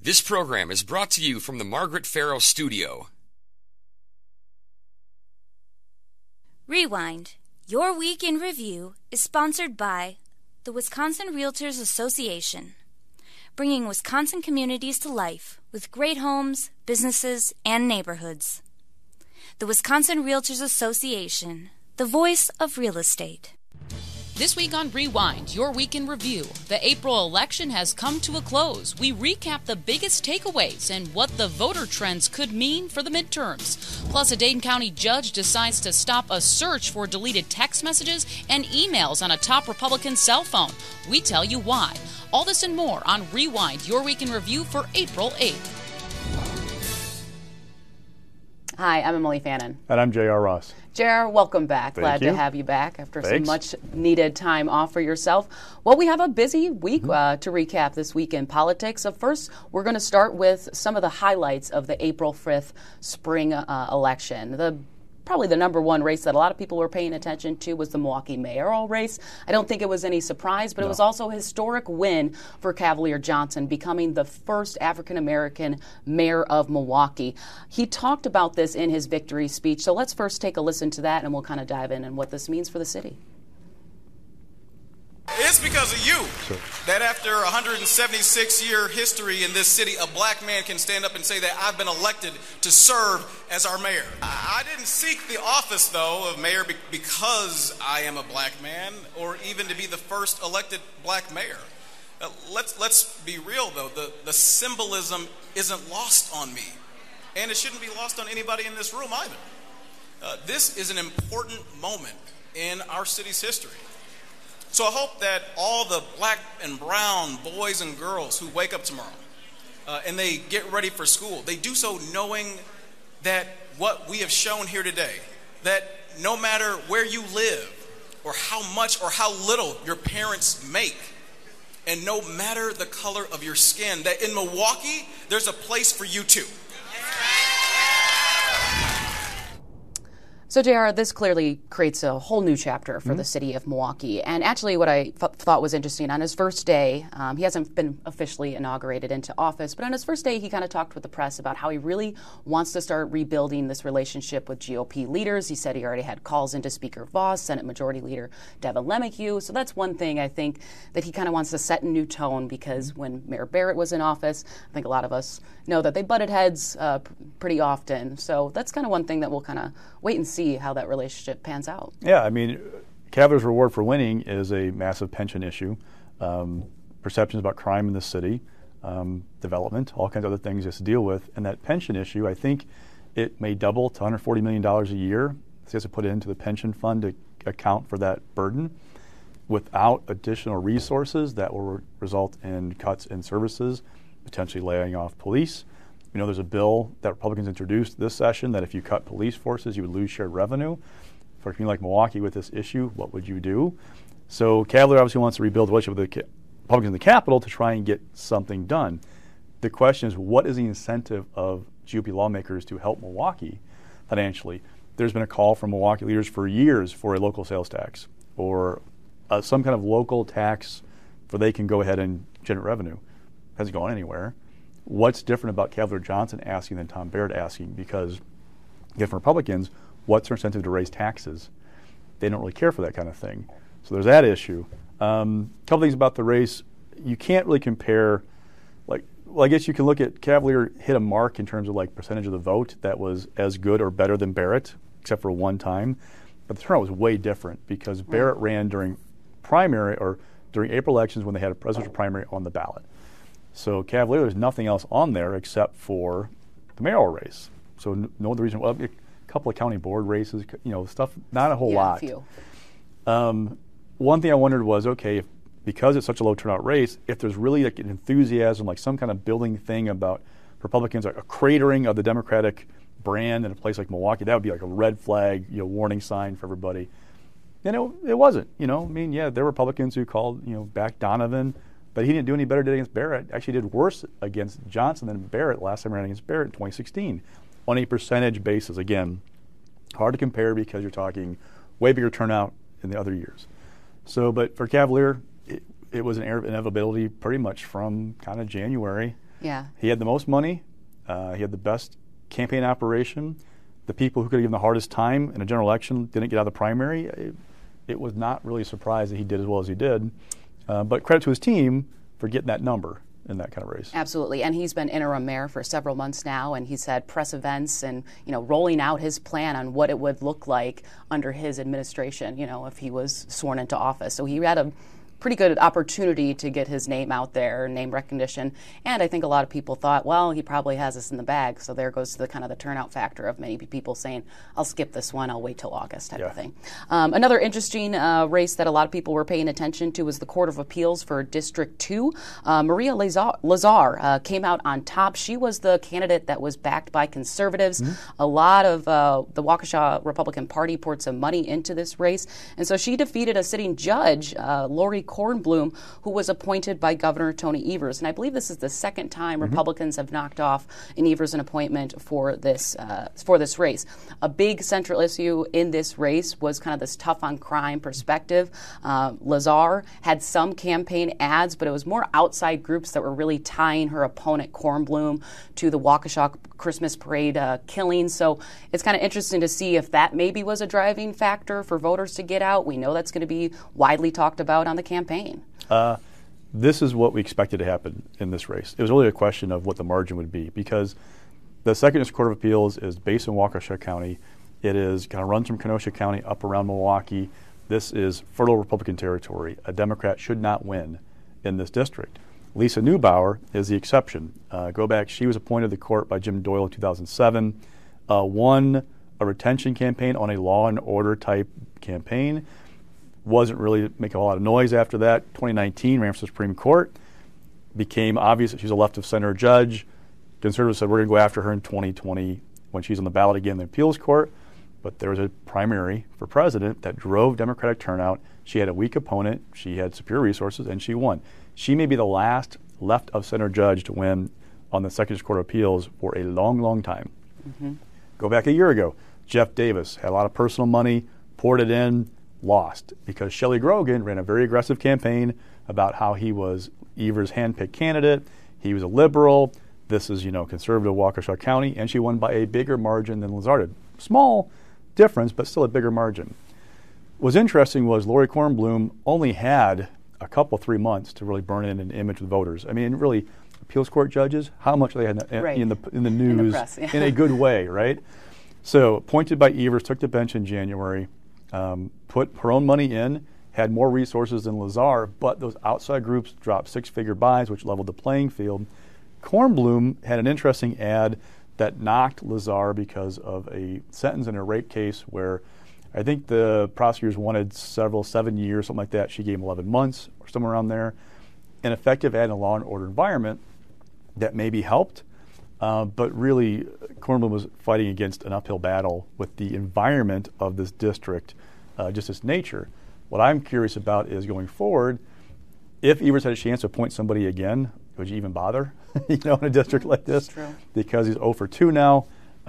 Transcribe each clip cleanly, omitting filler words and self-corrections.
This program is brought to you from the Margaret Farrow Studio. Rewind, Your Week in Review, is sponsored by the Wisconsin Realtors Association, bringing Wisconsin communities to life with great homes, businesses, and neighborhoods. The Wisconsin Realtors Association, the voice of real estate. This week on Rewind, Your Week in Review, the April election has come to a close. We recap the biggest takeaways and what the voter trends could mean for the midterms. Plus, a Dane County judge decides to stop a search for deleted text messages and emails on a top Republican cell phone. We tell you why. All this and more on Rewind, Your Week in Review for April 8th. Hi, I'm Emily Fannin. And I'm J.R. Ross. J.R., welcome back. Glad to have you back after some much-needed time off for yourself. Well, we have a busy week to recap this week in politics. So first, we're going to start with some of the highlights of the April 5th spring election. Probably the number one race that a lot of people were paying attention to was the Milwaukee mayoral race. I don't think it was any surprise, but it was also a historic win for Cavalier Johnson, becoming the first African-American mayor of Milwaukee. He talked about this in his victory speech, so let's first take a listen to that, and we'll kind of dive in and what this means for the city. It's because of you that after a 176-year history in this city, a black man can stand up and say that I've been elected to serve as our mayor. I didn't seek the office, though, of mayor because I am a black man or even to be the first elected black mayor. Let's be real, though. The symbolism isn't lost on me, and it shouldn't be lost on anybody in this room either. This is an important moment in our city's history. So I hope that all the black and brown boys and girls who wake up tomorrow and they get ready for school, they do so knowing that what we have shown here today, that no matter where you live or how much or how little your parents make, and no matter the color of your skin, that in Milwaukee, there's a place for you too. So, JR, this clearly creates a whole new chapter for the city of Milwaukee. And actually what I thought was interesting, on his first day, he hasn't been officially inaugurated into office, but on his first day he kind of talked with the press about how he really wants to start rebuilding this relationship with GOP leaders. He said he already had calls into Speaker Vos, Senate Majority Leader Devin LeMahieu. So that's one thing I think that he kind of wants to set a new tone, because when Mayor Barrett was in office, I think a lot of us know that they butted heads pretty often. So that's kind of one thing that we'll kind of wait and see how that relationship pans out. Yeah, I mean, Cavalier's reward for winning is a massive pension issue, perceptions about crime in the city, development, all kinds of other things he has to deal with. And that pension issue, I think it may double to $140 million a year. So he has to put it into the pension fund to account for that burden. Without additional resources, that will result in cuts in services, potentially laying off police. You know, there's a bill that Republicans introduced this session that if you cut police forces, you would lose shared revenue. For a community like Milwaukee with this issue, what would you do? So Cavalier obviously wants to rebuild the relationship with the Republicans in the Capitol to try and get something done. The question is, what is the incentive of GOP lawmakers to help Milwaukee financially? There's been a call from Milwaukee leaders for years for a local sales tax or some kind of local tax where they can go ahead and generate revenue. Hasn't gone anywhere. What's different about Cavalier Johnson asking than Tom Barrett asking? Because different Republicans, what's their incentive to raise taxes? They don't really care for that kind of thing. So there's that issue. A couple things about the race. You can't really compare, I guess you can look at Cavalier hit a mark in terms of percentage of the vote that was as good or better than Barrett, except for one time. But the turnout was way different because Barrett ran during primary or during April elections when they had a presidential primary on the ballot. So Cavalier, there's nothing else on there except for the mayoral race. So no other reason. Well, a couple of county board races, stuff, not a whole lot. Few. One thing I wondered was, okay, because it's such a low turnout race, if there's really an enthusiasm, some kind of building thing about Republicans, a cratering of the Democratic brand in a place like Milwaukee, that would be like a red flag, warning sign for everybody. And it wasn't. There were Republicans who called, back Donovan. But he didn't do any better against Barrett. Actually did worse against Johnson than Barrett last time he ran against Barrett in 2016 on a percentage basis. Again, hard to compare because you're talking way bigger turnout in the other years. So, but for Cavalier, it was an inevitability pretty much from kind of January Yeah. He had the most money. He had the best campaign operation. The people who could have given the hardest time in a general election didn't get out of the primary. It was not really a surprise that he did as well as he did. But credit to his team for getting that number in that kind of race. Absolutely. And he's been interim mayor for several months now, and he's had press events and, rolling out his plan on what it would look like under his administration, if he was sworn into office. So he had a pretty good opportunity to get his name out there, name recognition. And I think a lot of people thought, well, he probably has this in the bag. So there goes the kind of the turnout factor of many people saying, I'll skip this one, I'll wait till August type of thing. Another interesting race that a lot of people were paying attention to was the Court of Appeals for District 2. Maria Lazar came out on top. She was the candidate that was backed by conservatives. A lot of the Waukesha Republican Party poured some money into this race. And so she defeated a sitting judge, Lori Kornblum, who was appointed by Governor Tony Evers. And I believe this is the second time Republicans have knocked off an Evers an appointment for this race. A big central issue in this race was kind of this tough on crime perspective. Lazar had some campaign ads, but it was more outside groups that were really tying her opponent Kornblum to the Waukesha Christmas parade killing. So it's kind of interesting to see if that maybe was a driving factor for voters to get out. We know that's going to be widely talked about on the campaign. This is what we expected to happen in this race. It was really a question of what the margin would be, because the Second District Court of Appeals is based in Waukesha County. It is kind of runs from Kenosha County up around Milwaukee. This is fertile Republican territory. A Democrat should not win in this district. Lisa Neubauer is the exception. Go back, she was appointed to the court by Jim Doyle in 2007, won a retention campaign on a law and order type campaign. Wasn't really making a lot of noise after that. 2019, ran for the Supreme Court. Became obvious that she's a left of center judge. Conservatives said, we're going to go after her in 2020 when she's on the ballot again in the appeals court. But there was a primary for president that drove Democratic turnout. She had a weak opponent. She had superior resources, and she won. She may be the last left of center judge to win on the Second District Court of Appeals for a long, long time. Go back a year ago. Jeff Davis had a lot of personal money, poured it in, lost, because Shelley Grogan ran a very aggressive campaign about how he was Evers' handpicked candidate. He was a liberal. This is, conservative Waukesha County, and she won by a bigger margin than Lazar did. Small difference, but still a bigger margin. What's interesting was Lori Kornblum only had a couple, 3 months to really burn in an image with voters. I mean, really, appeals court judges, how much they had in the news, in the press, in a good way, right? So appointed by Evers, took the bench in January, put her own money in, had more resources than Lazar, but those outside groups dropped six-figure buys, which leveled the playing field. Kornblum had an interesting ad that knocked Lazar because of a sentence in a rape case where I think the prosecutors wanted 7 years, something like that. She gave him 11 months or somewhere around there. An effective ad in a law and order environment that maybe helped, but really Kornblum was fighting against an uphill battle with the environment of this district, just its nature. What I'm curious about is going forward, if Evers had a chance to appoint somebody again, would you even bother, in a district like this? That's true. Because he's 0 for 2 now.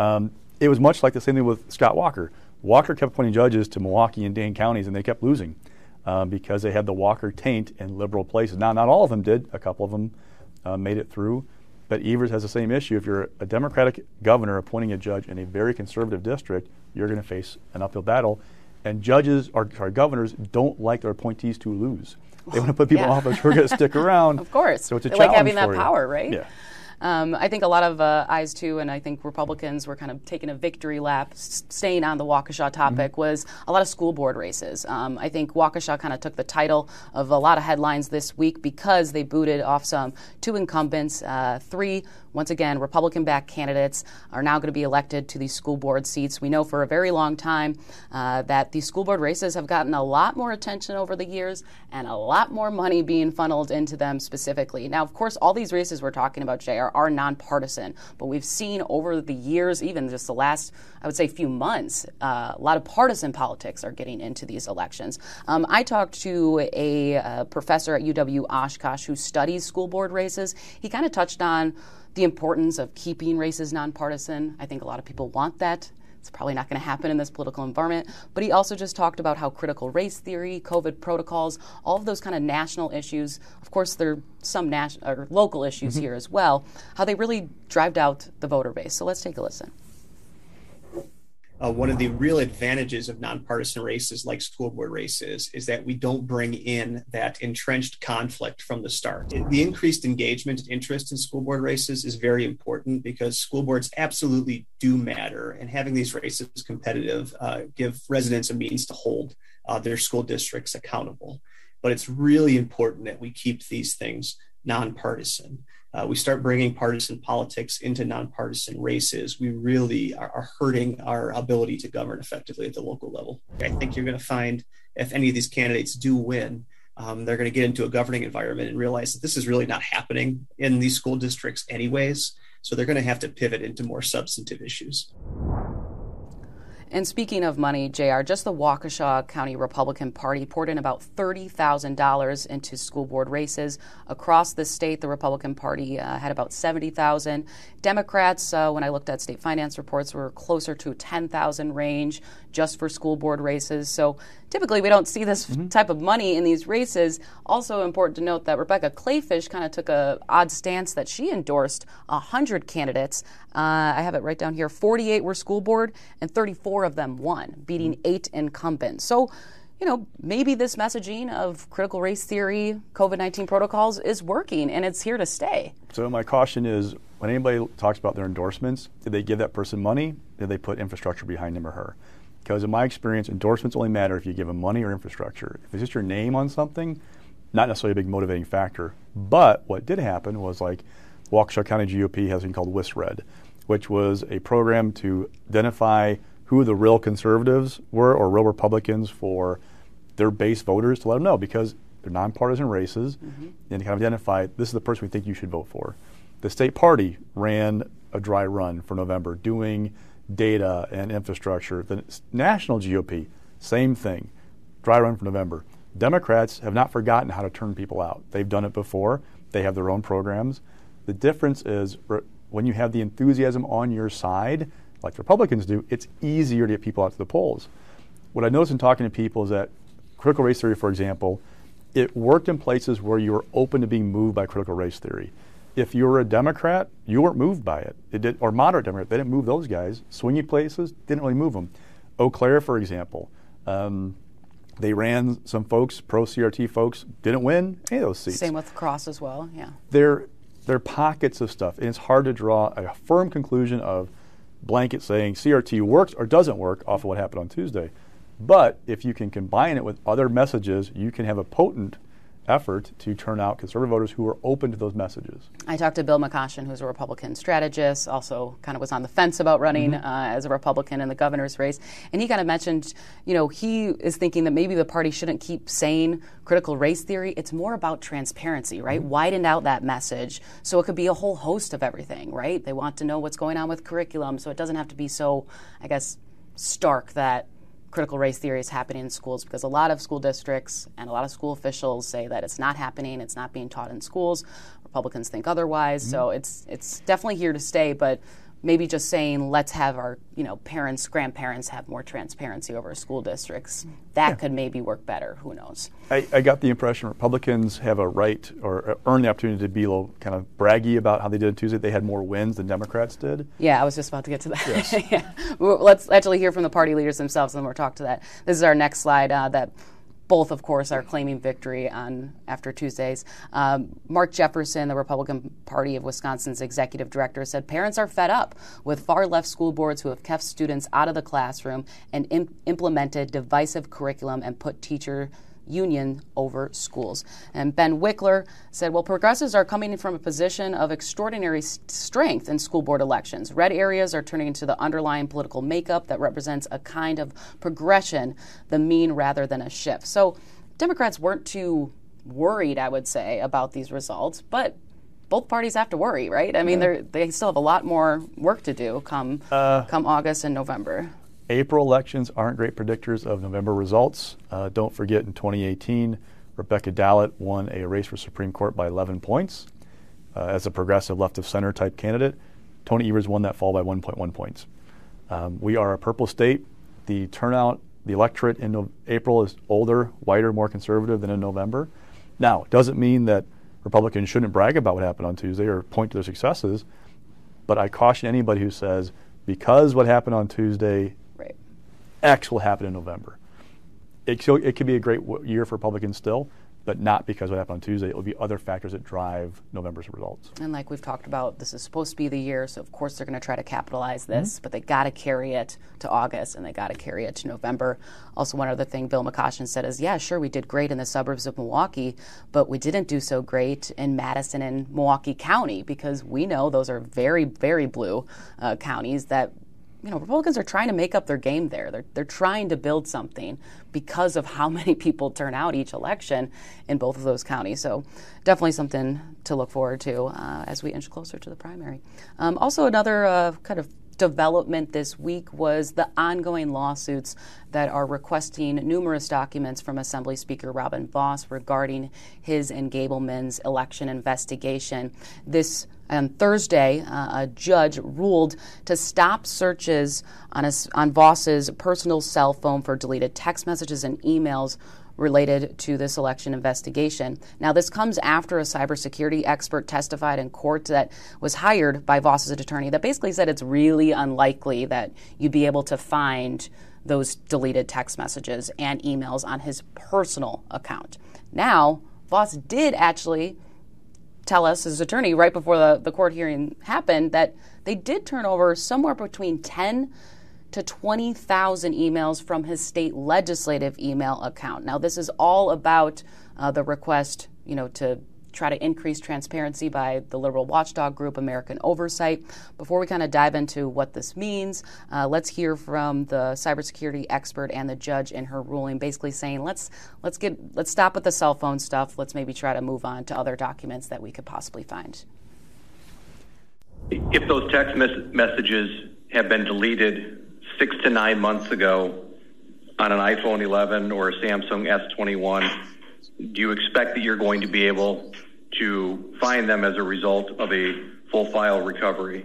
It was much like the same thing with Scott Walker. Walker kept appointing judges to Milwaukee and Dane counties, and they kept losing because they had the Walker taint in liberal places. Now, not all of them did. A couple of them made it through. But Evers has the same issue. If you're a Democratic governor appointing a judge in a very conservative district, you're going to face an uphill battle. And governors don't like their appointees to lose. They want to put people in office who are going to stick around. Of course. So it's a they challenge like having that for you. power, right? Yeah. I think a lot of eyes too, and I think Republicans were kind of taking a victory lap, staying on the Waukesha topic, was a lot of school board races. I think Waukesha kind of took the title of a lot of headlines this week because they booted off two incumbents. 3, once again, Republican-backed candidates are now going to be elected to these school board seats. We know for a very long time that these school board races have gotten a lot more attention over the years and a lot more money being funneled into them specifically. Now, of course, all these races we're talking about, Jay, are nonpartisan, but we've seen over the years, even just the last, I would say, few months, a lot of partisan politics are getting into these elections. I talked to a professor at UW Oshkosh who studies school board races. He kind of touched on the importance of keeping races nonpartisan. I think a lot of people want that It's probably not going to happen in this political environment. But he also just talked about how critical race theory, COVID protocols, all of those kind of national issues, of course there are some national or local issues here as well, how they really drive out the voter base. So let's take a listen. One of the real advantages of nonpartisan races like school board races is that we don't bring in that entrenched conflict from the start. The increased engagement and interest in school board races is very important because school boards absolutely do matter, and having these races competitive give residents a means to hold their school districts accountable. But it's really important that we keep these things nonpartisan. We start bringing partisan politics into nonpartisan races, we really are hurting our ability to govern effectively at the local level. I think you're going to find if any of these candidates do win, they're going to get into a governing environment and realize that this is really not happening in these school districts anyways. So they're going to have to pivot into more substantive issues. And speaking of money, JR, just the Waukesha County Republican Party poured in about $30,000 into school board races. Across the state, the Republican Party had about $70,000. Democrats, when I looked at state finance reports, were closer to $10,000 range just for school board races. So typically we don't see this type of money in these races. Also important to note that Rebecca Kleefisch kind of took an odd stance that she endorsed 100 candidates. I have it right down here. 48 were school board and 34 of them won, beating 8 incumbents. So, you know, maybe this messaging of critical race theory, COVID-19 protocols is working and it's here to stay. So my caution is when anybody talks about their endorsements, did they give that person money? Did they put infrastructure behind him or her? Because in my experience, endorsements only matter if you give them money or infrastructure. If it's just your name on something, not necessarily a big motivating factor. But what did happen was like Waukesha County GOP has something called WISRED, which was a program to identify who the real conservatives were or real Republicans for their base voters to let them know because they're nonpartisan races and to kind of identify this is the person we think you should vote for. The state party ran a dry run for November doing data and infrastructure. The national GOP, same thing, dry run for November. Democrats have not forgotten how to turn people out. They've done it before. They have their own programs. The difference is when you have the enthusiasm on your side, like the Republicans do, it's easier to get people out to the polls. What I noticed in talking to people is that critical race theory, for example, it worked in places where you were open to being moved by critical race theory. If you were a Democrat, you weren't moved by it. It did, or moderate Democrat, they didn't move those guys. Swingy places didn't really move them. Eau Claire, for example, they ran some folks, pro-CRT folks, didn't win any of those seats. Same with Cross as well, yeah. They're pockets of stuff, and it's hard to draw a firm conclusion of blanket saying CRT works or doesn't work off of what happened on Tuesday. But if you can combine it with other messages, you can have a potent effort to turn out conservative voters who are open to those messages. I talked to Bill McCoshen, who's a Republican strategist, also kind of was on the fence about running as a Republican in the governor's race. And he kind of mentioned, you know, he is thinking that maybe the party shouldn't keep saying critical race theory. It's more about transparency, right? Widen out that message so it could be a whole host of everything, right? They want to know what's going on with curriculum, so it doesn't have to be so, I guess, stark that critical race theory is happening in schools, because a lot of school districts and a lot of school officials say that it's not happening, it's not being taught in schools. Republicans think otherwise, so it's definitely here to stay, but maybe just saying let's have our, you know, parents, grandparents have more transparency over school districts. That could maybe work better, who knows. I got the impression Republicans have a right or earn the opportunity to be a little kind of braggy about how they did Tuesday. They had more wins than Democrats did. Yeah, I was just about to get to that. Yes. Yeah. Let's actually hear from the party leaders themselves and we'll talk to that. This is our next slide that both, of course, are claiming victory on after Tuesdays. Mark Jefferson, the Republican Party of Wisconsin's executive director, said parents are fed up with far-left school boards who have kept students out of the classroom and implemented divisive curriculum and put teacher union over schools. And Ben Wickler said, well, progressives are coming from a position of extraordinary strength in school board elections. Red areas are turning into the underlying political makeup that represents a kind of progression, the mean rather than a shift. So Democrats weren't too worried, I would say, about these results, but both parties have to worry, right? I mean, they still have a lot more work to do come August and November. April elections aren't great predictors of November results. Don't forget, in 2018, Rebecca Dallett won a race for Supreme Court by 11 points as a progressive left-of-center type candidate. Tony Evers won that fall by 1.1 points. We are a purple state. The turnout, the electorate in April is older, whiter, more conservative than in November. Now, it doesn't mean that Republicans shouldn't brag about what happened on Tuesday or point to their successes, but I caution anybody who says, because what happened on Tuesday, right, X will happen in November. It could be a great year for Republicans still, but not because what happened on Tuesday. It will be other factors that drive November's results. And like we've talked about, this is supposed to be the year, so of course they're going to try to capitalize this, but they got to carry it to August and they got to carry it to November. Also, one other thing Bill McCoshen said is, yeah, sure, we did great in the suburbs of Milwaukee, but we didn't do so great in Madison and Milwaukee County, because we know those are very, very blue counties that, you know, Republicans are trying to make up their game there. They're trying to build something because of how many people turn out each election in both of those counties. So definitely something to look forward to as we inch closer to the primary. Also, another kind of development this week was the ongoing lawsuits that are requesting numerous documents from Assembly Speaker Robin Vos regarding his and Gableman's election investigation. On Thursday, a judge ruled to stop searches on Vos's personal cell phone for deleted text messages and emails related to this election investigation. Now, this comes after a cybersecurity expert testified in court that was hired by Vos's attorney that basically said it's really unlikely that you'd be able to find those deleted text messages and emails on his personal account. Now, Vos did actually tell us, his attorney, right before the court hearing happened, that they did turn over somewhere between 10 to 20,000 emails from his state legislative email account. Now, this is all about the request, to try to increase transparency by the liberal watchdog group American Oversight. Before we kind of dive into what this means, let's hear from the cybersecurity expert and the judge in her ruling, basically saying let's stop with the cell phone stuff. Let's maybe try to move on to other documents that we could possibly find. If those text messages have been deleted 6 to 9 months ago on an iPhone 11 or a Samsung S21, do you expect that you're going to be able to find them as a result of a full file recovery?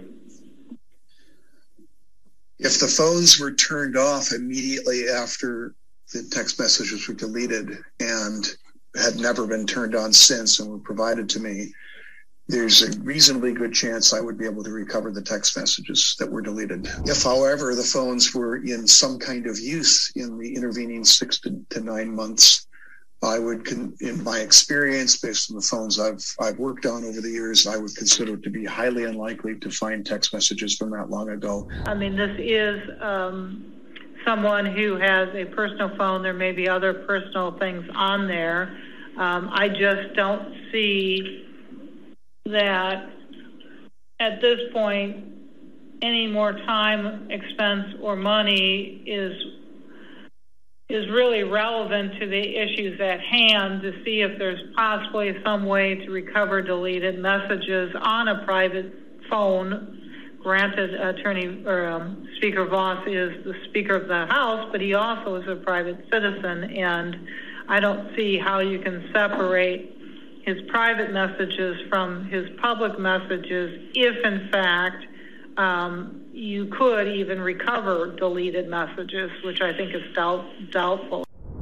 If the phones were turned off immediately after the text messages were deleted and had never been turned on since and were provided to me, there's a reasonably good chance I would be able to recover the text messages that were deleted. If, however, the phones were in some kind of use in the intervening 6 to 9 months, I would, in my experience, based on the phones I've worked on over the years, I would consider it to be highly unlikely to find text messages from that long ago. I mean, this is someone who has a personal phone. There may be other personal things on there. I just don't see that at this point any more time, expense, or money is really relevant to the issues at hand to see if there's possibly some way to recover deleted messages on a private phone. Granted, Speaker Vos is the Speaker of the House, but he also is a private citizen, and I don't see how you can separate his private messages from his public messages if, in fact, you could even recover deleted messages, which I think is doubtful.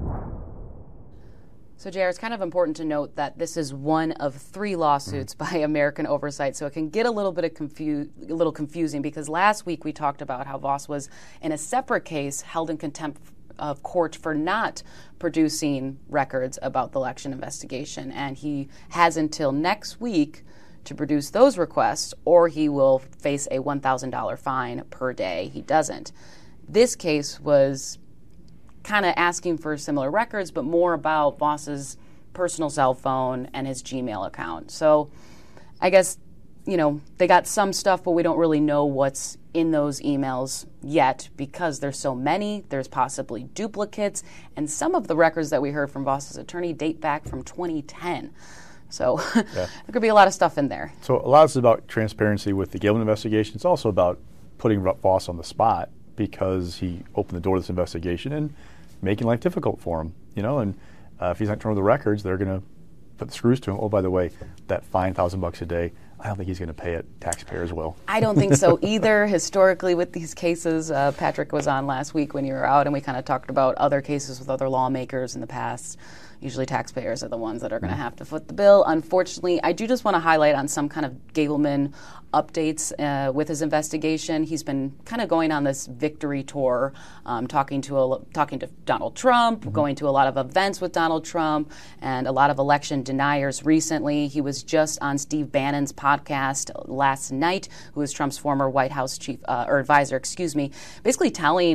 So, JR, it's kind of important to note that this is one of 3 lawsuits by American Oversight, so it can get a little confusing because last week we talked about how Vos was in a separate case held in contempt of court for not producing records about the election investigation, and he has until next week to produce those requests, or he will face a $1,000 fine per day he doesn't. This case was kind of asking for similar records, but more about Vos's personal cell phone and his Gmail account. So I guess, they got some stuff, but we don't really know what's in those emails yet because there's so many. There's possibly duplicates, and some of the records that we heard from Vos's attorney date back from 2010. So there could be a lot of stuff in there. So a lot of this is about transparency with the Gableman investigation. It's also about putting Vos on the spot because he opened the door to this investigation and making life difficult for him. And if he's not turning over the records, they're going to put the screws to him. Oh, by the way, that fine $1,000 a day, I don't think he's going to pay it. Taxpayers will. I don't think so either. Historically, with these cases, Patrick was on last week when you were out, and we kind of talked about other cases with other lawmakers in the past. Usually taxpayers are the ones that are going to have to foot the bill. Unfortunately, I do just want to highlight on some kind of Gableman updates with his investigation. He's been kind of going on this victory tour, talking to Donald Trump, going to a lot of events with Donald Trump, and a lot of election deniers recently. He was just on Steve Bannon's podcast last night, who is Trump's former White House advisor, basically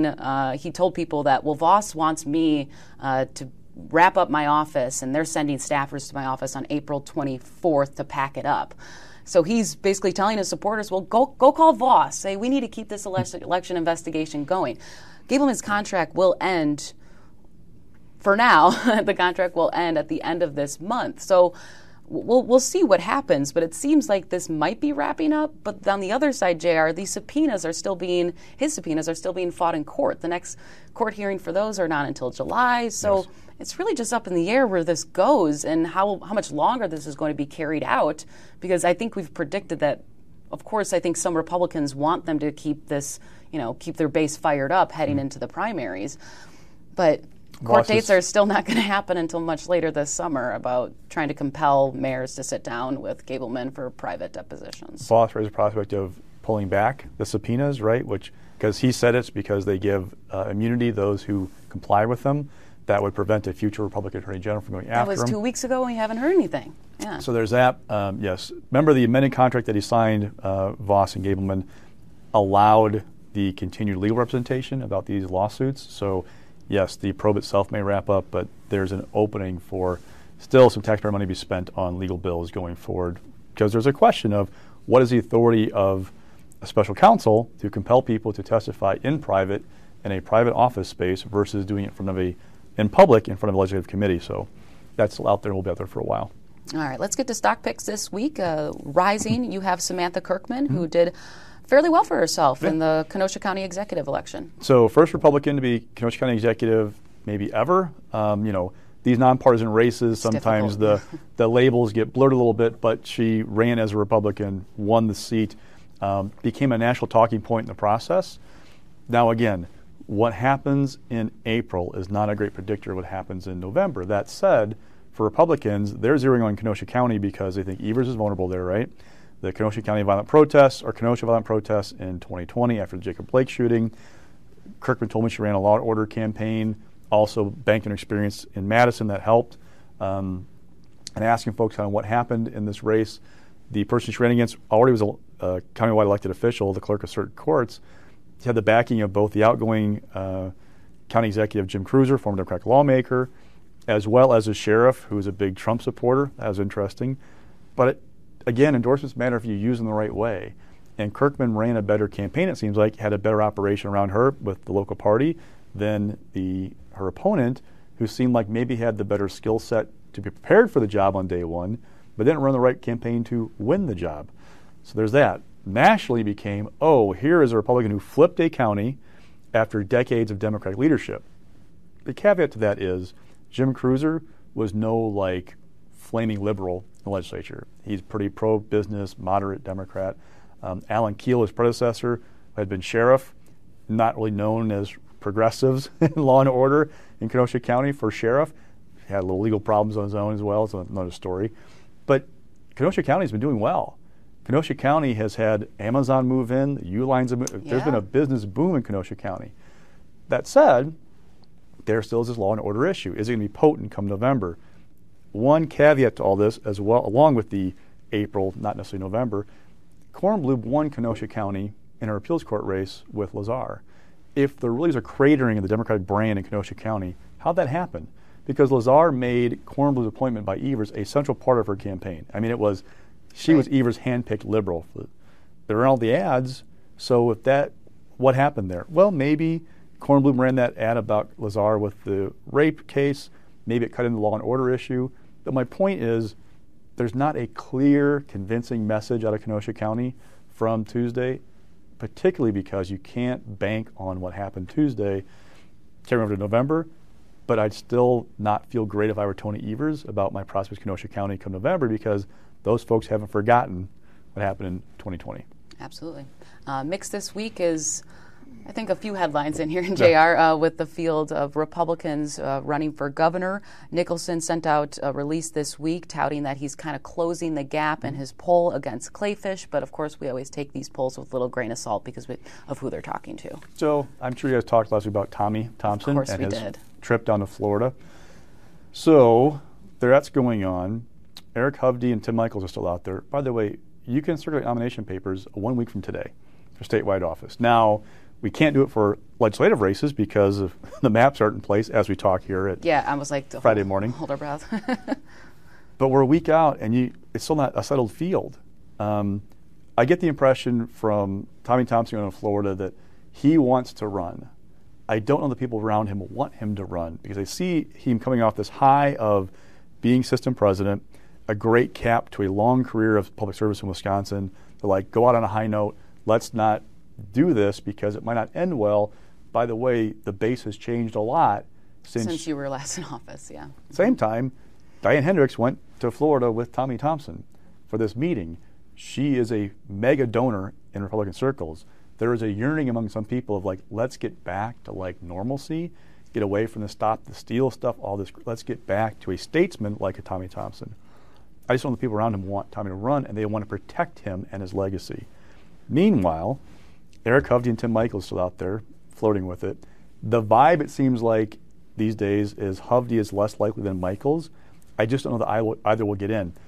he told people that, well, Vos wants me to wrap up my office, and they're sending staffers to my office on April 24th to pack it up. So he's basically telling his supporters, well, go call Vos. Say, we need to keep this election investigation going. Gableman's contract will end, for now, the contract will end at the end of this month. So we'll see what happens, but it seems like this might be wrapping up. But on the other side, JR, his subpoenas are still being fought in court. The next court hearing for those are not until July. So yes. It's really just up in the air where this goes and how much longer this is going to be carried out, because I think we've predicted that, of course, I think some Republicans want them to keep this, keep their base fired up heading into the primaries. But court dates are still not going to happen until much later this summer about trying to compel mayors to sit down with Gableman for private depositions. Vos raised the prospect of pulling back the subpoenas, right? Because he said it's because they give immunity to those who comply with them. That would prevent a future Republican Attorney General from going after him. That was 2 weeks ago, and we haven't heard anything. Yeah. So there's that. Yes. Remember the amended contract that he signed, Vos and Gableman, allowed the continued legal representation about these lawsuits. So, yes, the probe itself may wrap up, but there's an opening for still some taxpayer money to be spent on legal bills going forward, because there's a question of what is the authority of a special counsel to compel people to testify in private in a private office space versus doing it in public in front of a legislative committee. So that's out there and will be out there for a while. All right, let's get to stock picks this week. Rising, you have Samantha Kirkman, who did fairly well for herself in the Kenosha County executive election. So first Republican to be Kenosha County executive maybe ever. These nonpartisan races, sometimes the labels get blurred a little bit, but she ran as a Republican, won the seat, became a national talking point in the process. Now again, what happens in April is not a great predictor of what happens in November. That said, for Republicans, they're zeroing on Kenosha County because they think Evers is vulnerable there, right? The Kenosha County violent protests or Kenosha violent protests in 2020 after the Jacob Blake shooting. Kirkman told me she ran a law and order campaign, also banked on experience in Madison that helped, and asking folks kind of what happened in this race. The person she ran against already was a countywide elected official, the clerk of certain courts. He had the backing of both the outgoing county executive Jim Cruiser, former Democratic lawmaker, as well as a sheriff who is a big Trump supporter. That was interesting. But again, endorsements matter if you use them the right way. And Kirkman ran a better campaign, it seems like, had a better operation around her with the local party than her opponent, who seemed like maybe had the better skill set to be prepared for the job on day one, but didn't run the right campaign to win the job. So there's that. Nationally became, here is a Republican who flipped a county after decades of Democratic leadership. The caveat to that is Jim Cruiser was no flaming liberal in the legislature. He's pretty pro-business, moderate Democrat. Alan Keel, his predecessor, had been sheriff, not really known as progressives in law and order in Kenosha County for sheriff. He had little legal problems on his own as well. It's another story. But Kenosha County has been doing well. Kenosha County has had Amazon move in, the U-Lines have moved. Yeah. There's been a business boom in Kenosha County. That said, there still is this law and order issue. Is it going to be potent come November? One caveat to all this, as well, along with the April, not necessarily November, Kornblum won Kenosha County in her appeals court race with Lazar. If the really is a cratering of the Democratic brand in Kenosha County, how'd that happen? Because Lazar made Kornblum's appointment by Evers a central part of her campaign. I mean, she was Evers' handpicked liberal. There were all the ads, so what happened there? Well, maybe Kornblum ran that ad about Lazar with the rape case. Maybe it cut into the law and order issue. But my point is, there's not a clear, convincing message out of Kenosha County from Tuesday, particularly because you can't bank on what happened Tuesday carrying over to November. But I'd still not feel great if I were Tony Evers about my prospects in Kenosha County come November, because those folks haven't forgotten that happened in 2020. Absolutely. Mixed this week is, I think, a few headlines in here in JR with the field of Republicans running for governor. Nicholson sent out a release this week touting that he's kind of closing the gap in his poll against Kleefisch, but of course we always take these polls with a little grain of salt because of who they're talking to. So I'm sure you guys talked last week about Tommy Thompson and his trip down to Florida. So that's going on. Eric Hovde and Tim Michels are still out there. By the way, you can circulate nomination papers 1 week from today for statewide office. Now, we can't do it for legislative races because of the maps aren't in place as we talk here at I was like Friday morning. Hold our breath. But we're a week out, and it's still not a settled field. I get the impression from Tommy Thompson in Florida that he wants to run. I don't know the people around him want him to run because they see him coming off this high of being system president, a great cap to a long career of public service in Wisconsin. They're like, go out on a high note. Let's not do this because it might not end well. By the way, the base has changed a lot since you were last in office, yeah. Same time, Diane Hendricks went to Florida with Tommy Thompson for this meeting. She is a mega donor in Republican circles. There is a yearning among some people of like, let's get back to like normalcy, get away from the stop the steal stuff, all this. Let's get back to a statesman like a Tommy Thompson. I just know the people around him want Tommy to run, and they want to protect him and his legacy. Meanwhile, Eric Hovde and Tim Michels still out there floating with it. The vibe, it seems like, these days is Hovde is less likely than Michels. I just don't know that either will get in.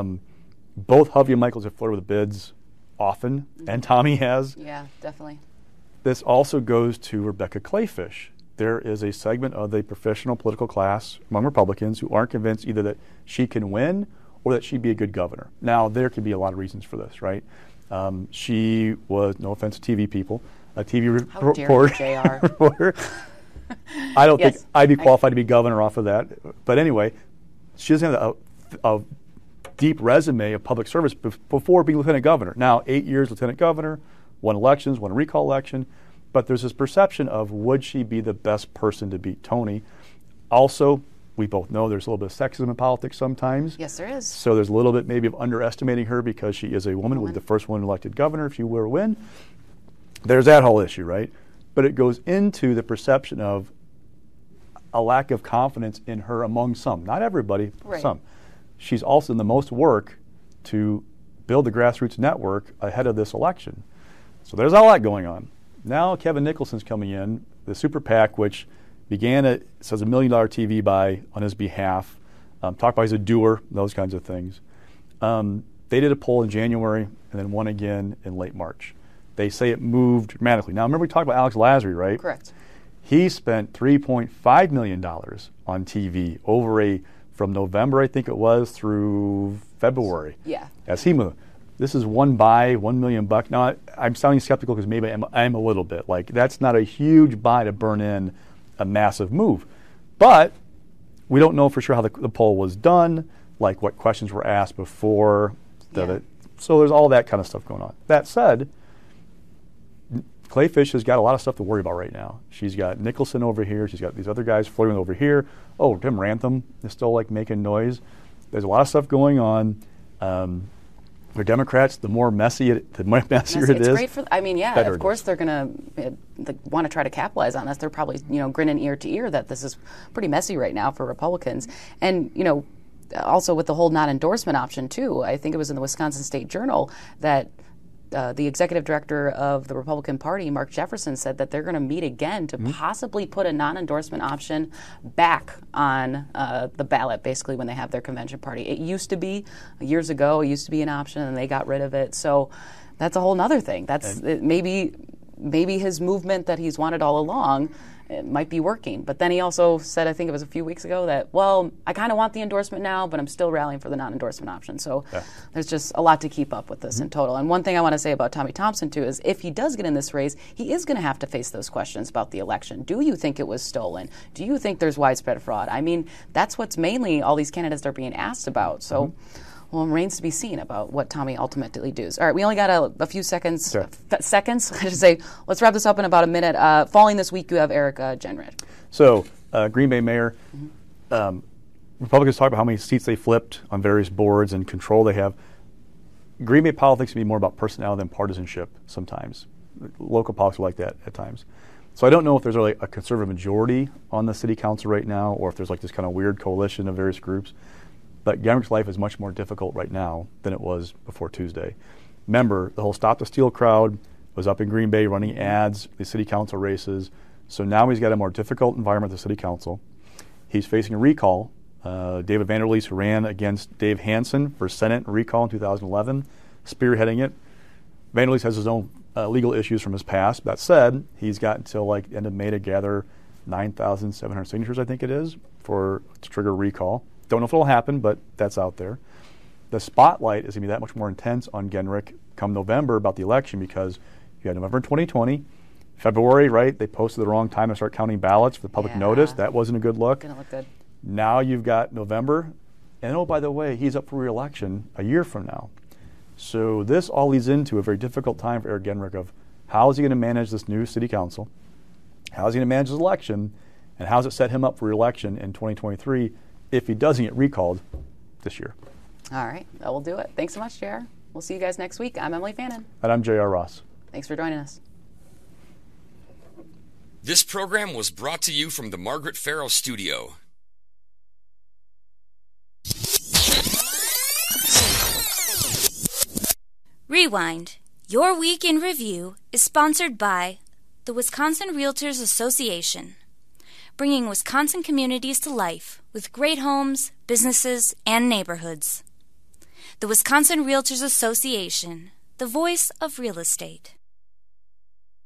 Both Hovde and Michels have flirted with bids often, and Tommy has. Yeah, definitely. This also goes to Rebecca Kleefisch. There is a segment of the professional political class among Republicans who aren't convinced either that she can win or that she'd be a good governor. Now, there could be a lot of reasons for this, right? She was, no offense to TV people, a TV reporter. I don't think I'd be qualified to be governor off of that. But anyway, she doesn't have a deep resume of public service before being lieutenant governor. Now, 8 years lieutenant governor, won elections, won a recall election. But there's this perception of would she be the best person to beat Tony? Also, we both know there's a little bit of sexism in politics sometimes. Yes, there is. So there's a little bit maybe of underestimating her because she is a woman, with the first woman elected governor, if she were to win. There's that whole issue, right? But it goes into the perception of a lack of confidence in her among some. Not everybody, but some. She's also done the most work to build the grassroots network ahead of this election. So there's all that going on. Now Kevin Nicholson's coming in, the super PAC, which began it says $1 million TV buy on his behalf. Talk about he's a doer, those kinds of things. They did a poll in January and then one again in late March. They say it moved dramatically. Now remember we talked about Alex Lasry, right? Correct. He spent $3.5 million on TV over from November, I think it was, through February. Yeah. As he moved. This is one buy, $1 million. Now, I'm sounding skeptical because maybe I'm a little bit. Like, that's not a huge buy to burn in a massive move. But we don't know for sure how the poll was done, like what questions were asked before. So there's all that kind of stuff going on. That said, Kleefisch has got a lot of stuff to worry about right now. She's got Nicholson over here. She's got these other guys flirting over here. Oh, Tim Rantham is still like making noise. There's a lot of stuff going on. For Democrats, the messier it is. It's great for. I mean, yeah, of course they're going to want to try to capitalize on this. They're probably grinning ear to ear that this is pretty messy right now for Republicans. And also with the whole non-endorsement option too. I think it was in the Wisconsin State Journal that the executive director of the Republican Party, Mark Jefferson, said that they're going to meet again to possibly put a non-endorsement option back on the ballot, basically, when they have their convention party. It used to be, years ago, it used to be an option, and they got rid of it. So that's a whole other thing. That's maybe his movement that he's wanted all along, it might be working. But then he also said, I think it was a few weeks ago, that, well, I kind of want the endorsement now, but I'm still rallying for the non-endorsement option. So there's just a lot to keep up with this in total. And one thing I want to say about Tommy Thompson, too, is if he does get in this race, he is going to have to face those questions about the election. Do you think it was stolen? Do you think there's widespread fraud? I mean, that's what's mainly all these candidates are being asked about. So well, it remains to be seen about what Tommy ultimately does. All right, we only got a few seconds. Seconds, I should say. Let's wrap this up in about a minute. Falling this week, you have Eric Jenrich. So, Green Bay mayor. Republicans talk about how many seats they flipped on various boards and control they have. Green Bay politics can be more about personnel than partisanship sometimes. Local politics are like that at times. So I don't know if there's really a conservative majority on the city council right now, or if there's like this kind of weird coalition of various groups. But Genrick's life is much more difficult right now than it was before Tuesday. Remember, the whole Stop the Steal crowd was up in Green Bay running ads, the city council races. So now he's got a more difficult environment at the city council. He's facing a recall. David Vanderleest, who ran against Dave Hansen for Senate recall in 2011, spearheading it. Vanderleest has his own legal issues from his past. That said, he's got until like the end of May to gather 9,700 signatures, I think it is, to trigger a recall. Don't know if it'll happen, but that's out there. The spotlight is going to be that much more intense on Genrick come November about the election, because you had November 2020, February, right? They posted the wrong time to start counting ballots for the public notice. That wasn't a good look. Didn't look good. Now you've got November, and oh, by the way, he's up for re-election a year from now. So this all leads into a very difficult time for Eric Genrick of how is he going to manage this new city council, how is he going to manage his election, and how does it set him up for re-election in 2023 if he doesn't get recalled this year. All right, that will do it. Thanks so much, JR. We'll see you guys next week. I'm Emily Fannin. And I'm JR Ross. Thanks for joining us. This program was brought to you from the Margaret Farrow Studio. Rewind. Your Week in Review is sponsored by the Wisconsin Realtors Association, bringing Wisconsin communities to life with great homes, businesses, and neighborhoods. The Wisconsin Realtors Association, the voice of real estate.